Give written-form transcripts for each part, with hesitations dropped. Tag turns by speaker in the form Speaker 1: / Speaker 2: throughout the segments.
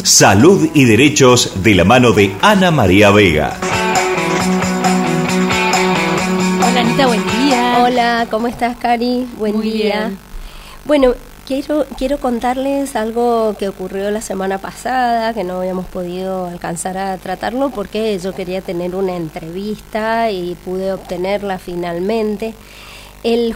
Speaker 1: Salud y Derechos de la mano de Ana María Vega.
Speaker 2: Hola Anita, buen día.
Speaker 3: Hola, ¿cómo estás, Cari? Buen
Speaker 2: Muy
Speaker 3: día.
Speaker 2: bien.
Speaker 3: Bueno, quiero contarles algo que ocurrió la semana pasada, que no habíamos podido alcanzar a tratarlo porque yo quería tener una entrevista y pude obtenerla finalmente. Desde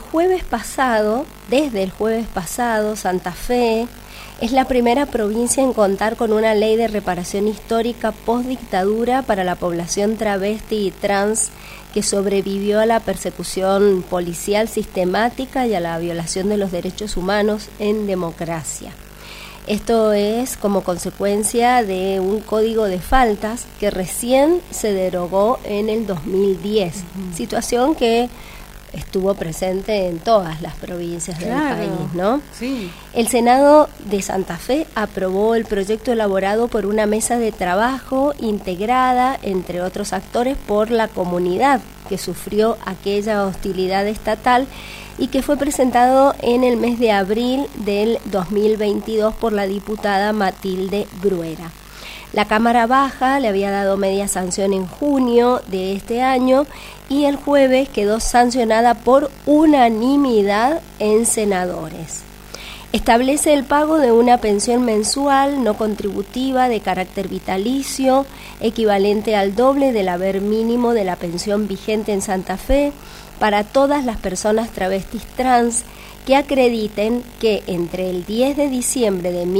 Speaker 3: el jueves pasado, Santa Fe es la primera provincia en contar con una ley de reparación histórica post-dictadura para la población travesti y trans que sobrevivió a la persecución policial sistemática y a la violación de los derechos humanos en democracia. Esto es como consecuencia de un código de faltas que recién se derogó en el 2010, situación que estuvo presente en todas las provincias del país, ¿no?
Speaker 2: Sí.
Speaker 3: El Senado de Santa Fe aprobó el proyecto elaborado por una mesa de trabajo integrada, entre otros actores, por la comunidad que sufrió aquella hostilidad estatal y que fue presentado en el mes de abril del 2022 por la diputada Matilde Bruera. La Cámara Baja le había dado media sanción en junio de este año y el jueves quedó sancionada por unanimidad en senadores. Establece el pago de una pensión mensual no contributiva de carácter vitalicio, equivalente al doble del haber mínimo de la pensión vigente en Santa Fe, para todas las personas travestis trans que acrediten que entre el 10 de diciembre de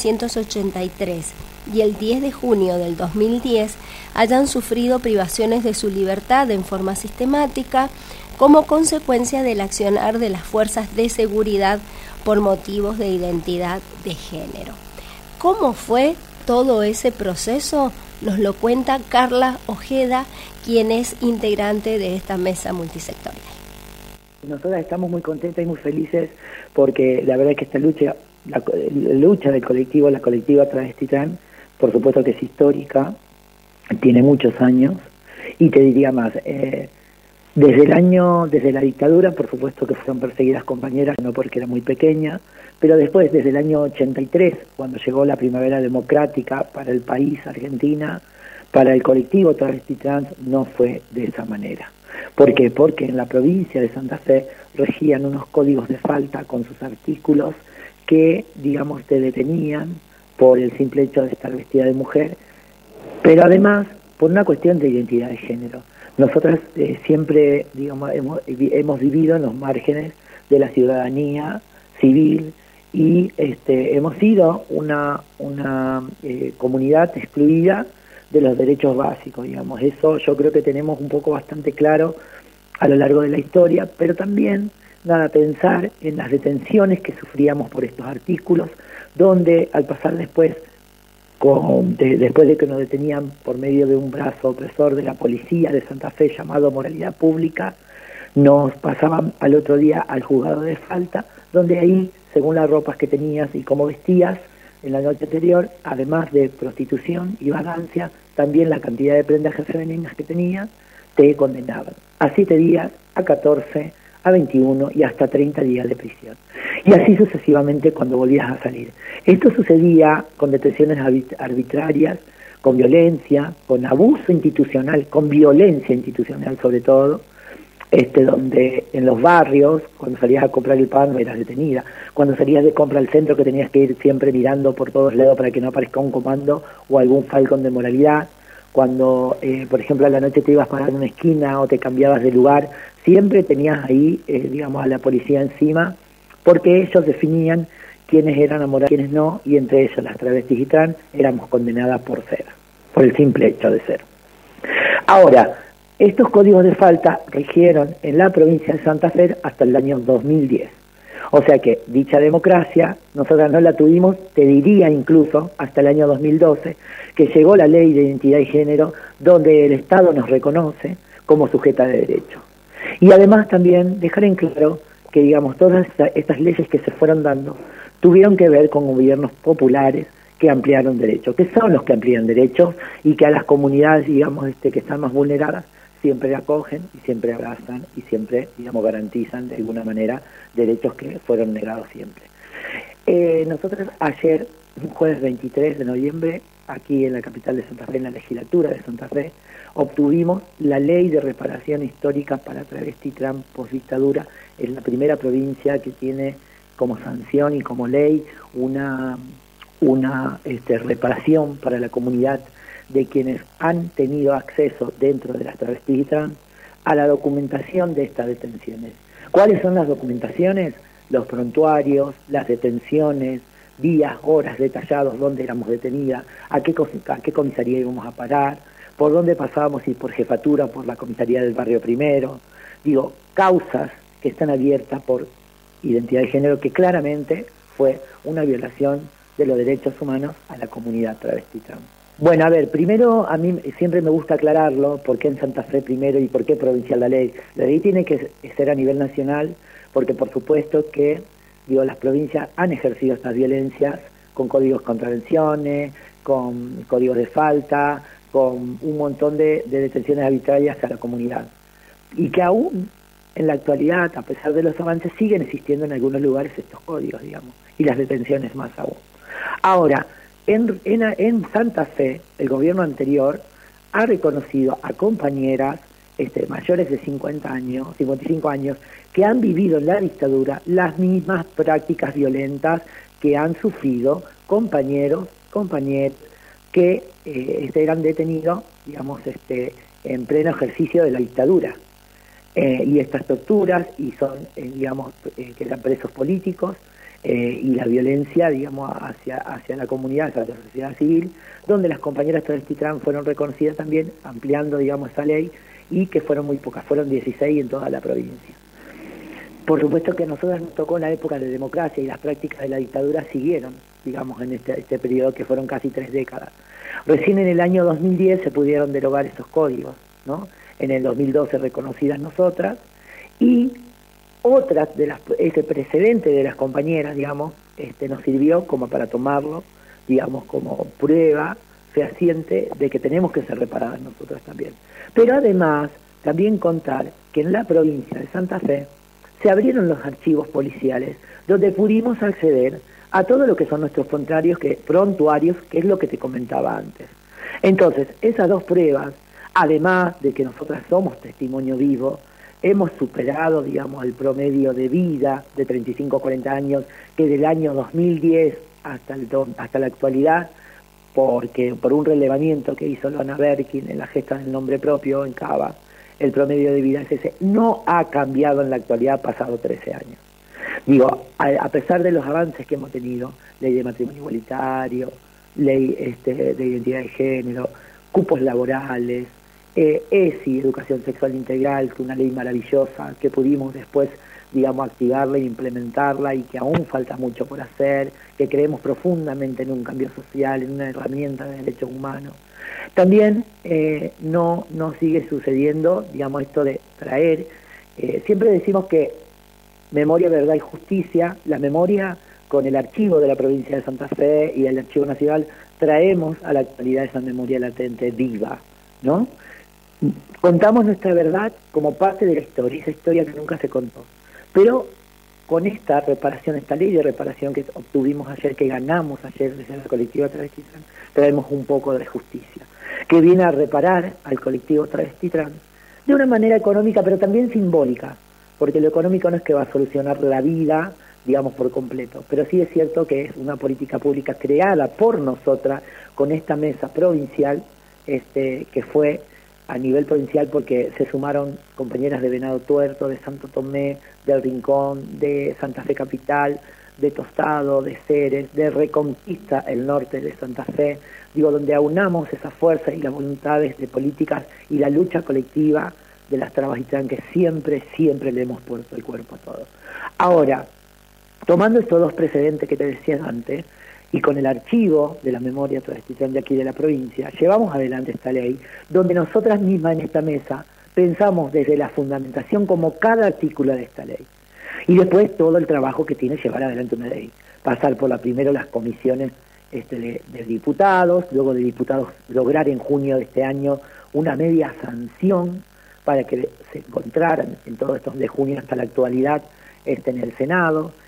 Speaker 3: 1983 y el 10 de junio del 2010 hayan sufrido privaciones de su libertad en forma sistemática como consecuencia del accionar de las fuerzas de seguridad por motivos de identidad de género. ¿Cómo fue todo ese proceso? Nos lo cuenta Carla Ojeda, quien es integrante de esta mesa multisectorial.
Speaker 4: Nosotras estamos muy contentas y muy felices porque la verdad es que esta lucha, la lucha del colectivo, la colectiva Travesti Trans, por supuesto que es histórica, tiene muchos años, y te diría más, desde la dictadura, por supuesto que fueron perseguidas compañeras, no porque era muy pequeña, pero después, desde el año 83, cuando llegó la primavera democrática para el país, Argentina, para el colectivo Travesti Trans no fue de esa manera. ¿Por qué? Porque en la provincia de Santa Fe regían unos códigos de falta con sus artículos que, digamos, te detenían por el simple hecho de estar vestida de mujer, pero además por una cuestión de identidad de género. Nosotras siempre, digamos, hemos vivido en los márgenes de la ciudadanía civil y hemos sido una comunidad excluida de los derechos básicos, digamos. Eso yo creo que tenemos un poco bastante claro a lo largo de la historia, pero también pensar en las detenciones que sufríamos por estos artículos, donde al pasar después de que nos detenían por medio de un brazo opresor de la policía de Santa Fe llamado Moralidad Pública, nos pasaban al otro día al juzgado de falta, donde ahí, según las ropas que tenías y cómo vestías en la noche anterior, además de prostitución y vagancia, también la cantidad de prendas femeninas que tenías, te condenaban a 7 días, a 14, a 21 y hasta 30 días de prisión. Y así sucesivamente cuando volvías a salir. Esto sucedía con detenciones arbitrarias, con violencia, con abuso institucional, con violencia institucional sobre todo, donde en los barrios, cuando salías a comprar el pan, eras detenida. Cuando salías de compra al centro, que tenías que ir siempre mirando por todos lados para que no aparezca un comando o algún falcón de moralidad. Cuando, por ejemplo, a la noche te ibas para una esquina o te cambiabas de lugar, siempre tenías ahí, a la policía encima, porque ellos definían quiénes eran amorados y quiénes no, y entre ellos las travestis y trans éramos condenadas por el simple hecho de ser. Ahora, estos códigos de falta rigieron en la provincia de Santa Fe hasta el año 2010. O sea que dicha democracia, nosotras no la tuvimos, te diría incluso, hasta el año 2012, que llegó la ley de identidad y género, donde el Estado nos reconoce como sujeta de derecho. Y además también dejar en claro que, digamos, todas estas leyes que se fueron dando tuvieron que ver con gobiernos populares que ampliaron derechos, que son los que amplían derechos y que a las comunidades, digamos, que están más vulneradas, siempre acogen y siempre abrazan y siempre, digamos, garantizan de alguna manera derechos que fueron negados siempre. Nosotros ayer un jueves 23 de noviembre, aquí en la capital de Santa Fe, en la legislatura de Santa Fe, obtuvimos la ley de reparación histórica para travesti trans postdictadura. Es la primera provincia que tiene como sanción y como ley una reparación para la comunidad de quienes han tenido acceso dentro de las travestis y trans a la documentación de estas detenciones. ¿Cuáles son las documentaciones? Los prontuarios, las detenciones, días, horas detallados, dónde éramos detenidas, a qué comisaría íbamos a parar, por dónde pasábamos, y por jefatura, por la comisaría del barrio primero. Digo, causas que están abiertas por identidad de género, que claramente fue una violación de los derechos humanos a la comunidad travesti trans. Bueno, a ver, primero a mí siempre me gusta aclararlo, por qué en Santa Fe primero y por qué provincial la ley. La ley tiene que ser a nivel nacional, porque por supuesto que las provincias han ejercido estas violencias con códigos de contravenciones, con códigos de falta, con un montón de detenciones arbitrarias a la comunidad. Y que aún en la actualidad, a pesar de los avances, siguen existiendo en algunos lugares estos códigos, digamos, y las detenciones más aún. Ahora, en Santa Fe, el gobierno anterior ha reconocido a compañeras mayores de 50 años, 55 años, que han vivido en la dictadura las mismas prácticas violentas que han sufrido compañeros que eran detenidos, digamos, en pleno ejercicio de la dictadura. Y estas torturas, y son, que eran presos políticos, y la violencia, digamos, hacia la comunidad, hacia la sociedad civil, donde las compañeras travesti trans fueron reconocidas también, ampliando, digamos, esa ley, y que fueron muy pocas, fueron 16 en toda la provincia. Por supuesto que a nosotros nos tocó la época de democracia y las prácticas de la dictadura siguieron, digamos, en este periodo que fueron casi 3 décadas. Recién en el año 2010 se pudieron derogar esos códigos, ¿no? En el 2012 reconocidas nosotras, y otras de ese precedente de las compañeras, digamos, nos sirvió como para tomarlo, digamos, como prueba fehaciente de que tenemos que ser reparadas nosotras también. Pero además, también contar que en la provincia de Santa Fe se abrieron los archivos policiales donde pudimos acceder a todo lo que son nuestros prontuarios, que es lo que te comentaba antes. Entonces, esas dos pruebas, además de que nosotras somos testimonio vivo, hemos superado, digamos, el promedio de vida de 35 o 40 años, que del año 2010 hasta la actualidad, porque por un relevamiento que hizo Loana Berkin en la gesta del nombre propio en Cava, el promedio de vida es ese. No ha cambiado en la actualidad, pasado 13 años. Digo, a pesar de los avances que hemos tenido, ley de matrimonio igualitario, ley de identidad de género, cupos laborales, ESI, educación sexual integral, que una ley maravillosa que pudimos después, digamos, activarla e implementarla, y que aún falta mucho por hacer, que creemos profundamente en un cambio social, en una herramienta de derechos humanos. También no sigue sucediendo, digamos, esto de traer, siempre decimos que memoria, verdad y justicia, la memoria con el archivo de la provincia de Santa Fe y el archivo nacional, traemos a la actualidad esa memoria latente viva, ¿no? Contamos nuestra verdad como parte de la historia, esa historia que nunca se contó. Pero con esta reparación, esta ley de reparación que obtuvimos ayer, que ganamos ayer desde el colectivo Travesti Trans, traemos un poco de justicia, que viene a reparar al colectivo Travesti Trans de una manera económica, pero también simbólica, porque lo económico no es que va a solucionar la vida, digamos, por completo, pero sí es cierto que es una política pública creada por nosotras con esta mesa provincial, que fue a nivel provincial, porque se sumaron compañeras de Venado Tuerto, de Santo Tomé, del Rincón, de Santa Fe Capital, de Tostado, de Ceres, de Reconquista, el norte de Santa Fe, digo, donde aunamos esas fuerzas y las voluntades de políticas y la lucha colectiva de las trabas y trans, que siempre le hemos puesto el cuerpo a todo. Ahora, tomando estos dos precedentes que te decía antes, y con el archivo de la memoria travesti trans de aquí de la provincia, llevamos adelante esta ley, donde nosotras mismas en esta mesa pensamos desde la fundamentación como cada artículo de esta ley. Y después todo el trabajo que tiene llevar adelante una ley. Pasar por primero las comisiones de diputados, luego de diputados lograr en junio de este año una media sanción para que se encontraran en todos estos de junio hasta la actualidad en el Senado,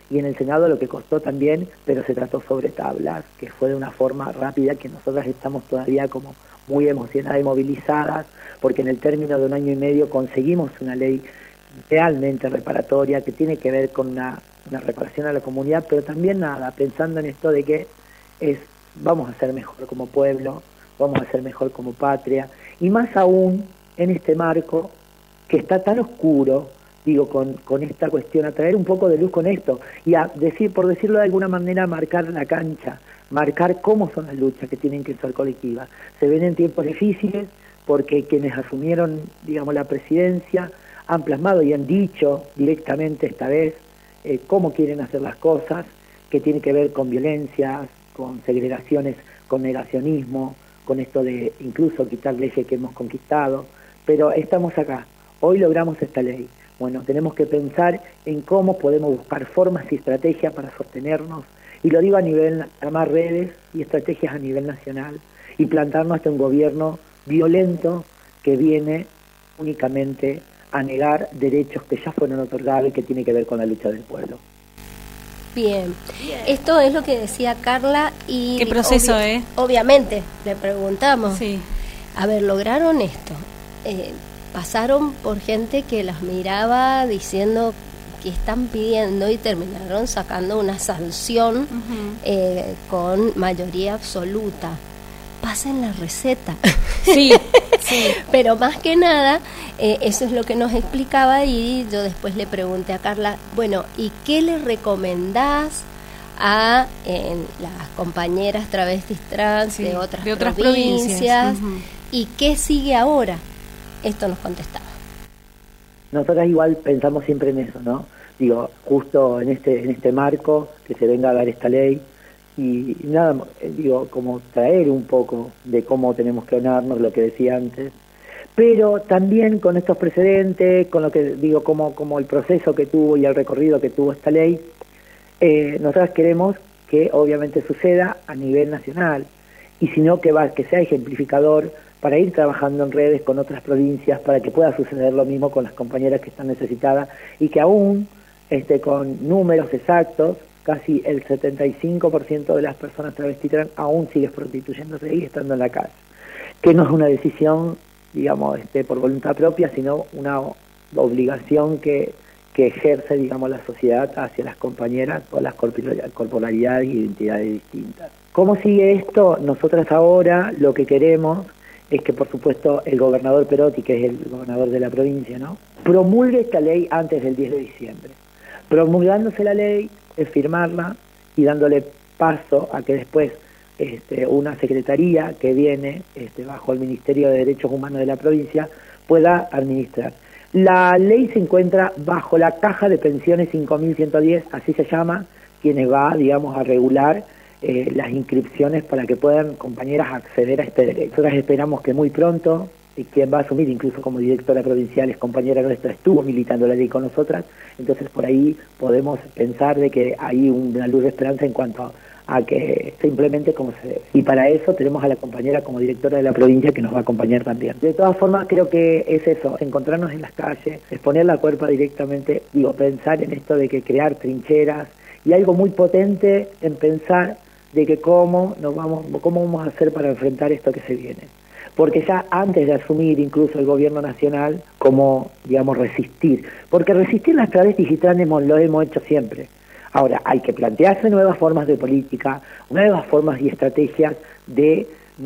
Speaker 4: y en el Senado lo que costó también, pero se trató sobre tablas, que fue de una forma rápida, que nosotras estamos todavía como muy emocionadas y movilizadas, porque en el término de 1 año y medio conseguimos una ley realmente reparatoria que tiene que ver con una reparación a la comunidad, pero también pensando en esto de que vamos a ser mejor como pueblo, vamos a ser mejor como patria, y más aún en este marco que está tan oscuro, con esta cuestión, a traer un poco de luz con esto, y por decirlo de alguna manera, marcar la cancha, marcar cómo son las luchas que tienen que ser colectivas. Se ven en tiempos difíciles, porque quienes asumieron, la presidencia, han plasmado y han dicho directamente esta vez cómo quieren hacer las cosas, que tiene que ver con violencias, con segregaciones, con negacionismo, con esto de incluso quitar leyes que hemos conquistado, pero estamos acá, hoy logramos esta ley. Bueno, tenemos que pensar en cómo podemos buscar formas y estrategias para sostenernos, y lo digo a nivel, armar redes y estrategias a nivel nacional, y plantarnos ante un gobierno violento que viene únicamente a negar derechos que ya fueron otorgados y que tiene que ver con la lucha del pueblo.
Speaker 3: Bien, esto es lo que decía Carla y...
Speaker 2: ¿Qué proceso,
Speaker 3: Obviamente, le preguntamos.
Speaker 2: Sí.
Speaker 3: A ver, lograron esto. Pasaron por gente que las miraba diciendo que están pidiendo y terminaron sacando una sanción con mayoría absoluta. Pasen la receta.
Speaker 2: Sí, sí.
Speaker 3: Pero más que nada, eso es lo que nos explicaba, y yo después le pregunté a Carla, bueno, ¿y qué le recomendás a las compañeras travestis trans de otras provincias? ¿Y qué sigue ahora? Esto nos contestaba.
Speaker 4: Nosotras igual pensamos siempre en eso, ¿no? Justo en este marco, que se venga a dar esta ley, y nada, como traer un poco de cómo tenemos que honrarnos, lo que decía antes, pero también con estos precedentes, con lo que como el proceso que tuvo y el recorrido que tuvo esta ley, nosotras queremos que obviamente suceda a nivel nacional, y si no, que sea ejemplificador para ir trabajando en redes con otras provincias, para que pueda suceder lo mismo con las compañeras que están necesitadas, y que aún, con números exactos, casi el 75% de las personas travestis trans aún sigue prostituyéndose y estando en la calle, que no es una decisión, por voluntad propia, sino una obligación que ejerce, la sociedad hacia las compañeras con las corporalidades y identidades distintas. ¿Cómo sigue esto? Nosotras ahora lo que queremos es que, por supuesto, el gobernador Perotti, que es el gobernador de la provincia, ¿no?, promulgue esta ley antes del 10 de diciembre. Promulgándose la ley es firmarla y dándole paso a que después una secretaría que viene bajo el Ministerio de Derechos Humanos de la provincia pueda administrar. La ley se encuentra bajo la Caja de Pensiones 5110, así se llama, quienes va, a regular las inscripciones para que puedan compañeras acceder a este derecho. Nosotros esperamos que muy pronto, quien va a asumir incluso como directora provincial es compañera nuestra, estuvo militando la ley con nosotras, entonces por ahí podemos pensar de que hay una luz de esperanza en cuanto a que se implemente como se debe. Y para eso tenemos a la compañera como directora de la provincia que nos va a acompañar también. De todas formas, creo que es eso, encontrarnos en las calles, exponer la cuerpa directamente, pensar en esto de que crear trincheras, y algo muy potente en pensar de que cómo vamos a hacer para enfrentar esto que se viene. Porque ya antes de asumir incluso el gobierno nacional, cómo, resistir. Porque resistir las travestis y trans lo hemos hecho siempre. Ahora, hay que plantearse nuevas formas de política, nuevas formas y estrategias de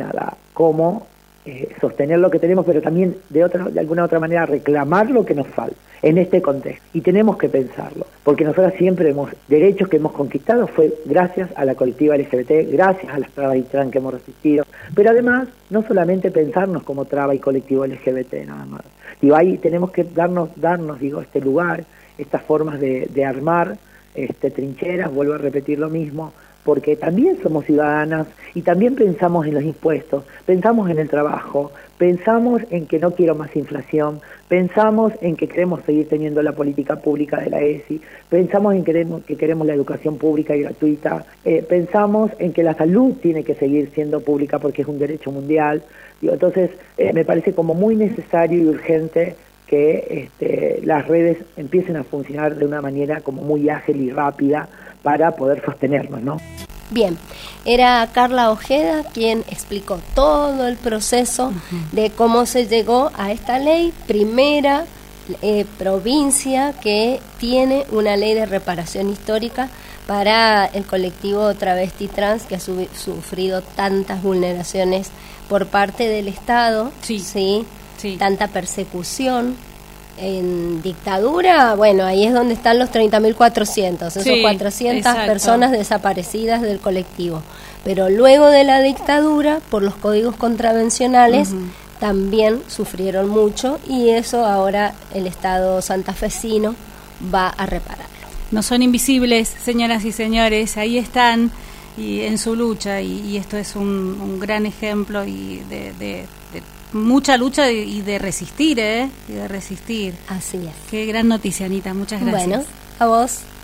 Speaker 4: cómo sostener lo que tenemos, pero también de alguna otra manera reclamar lo que nos falta en este contexto. Y tenemos que pensarlo, porque nosotros siempre derechos que hemos conquistado fue gracias a la colectiva LGBT, gracias a las trabas y trans que hemos resistido, pero además no solamente pensarnos como traba y colectivo LGBT nada más. Ahí tenemos que darnos este lugar, estas formas de armar trincheras, vuelvo a repetir lo mismo, porque también somos ciudadanas y también pensamos en los impuestos, pensamos en el trabajo, pensamos en que no quiero más inflación, pensamos en que queremos seguir teniendo la política pública de la ESI, pensamos en que queremos la educación pública y gratuita, pensamos en que la salud tiene que seguir siendo pública porque es un derecho mundial. Entonces me parece como muy necesario y urgente que las redes empiecen a funcionar de una manera como muy ágil y rápida para poder sostenernos, ¿no?
Speaker 3: Bien, era Carla Ojeda quien explicó todo el proceso de cómo se llegó a esta ley, primera provincia que tiene una ley de reparación histórica para el colectivo travesti trans que ha sufrido tantas vulneraciones por parte del Estado, ¿sí? Tanta persecución. En dictadura, bueno, ahí es donde están los 30.400, esos 400 personas desaparecidas del colectivo. Pero luego de la dictadura, por los códigos contravencionales, también sufrieron mucho, y eso ahora el Estado santafesino va a repararlo.
Speaker 2: No son invisibles, señoras y señores, ahí están y en su lucha, y esto es un gran ejemplo y de mucha lucha y de resistir, y de resistir.
Speaker 3: Así es.
Speaker 2: Qué gran noticia, Anita, muchas gracias.
Speaker 3: Bueno, a vos.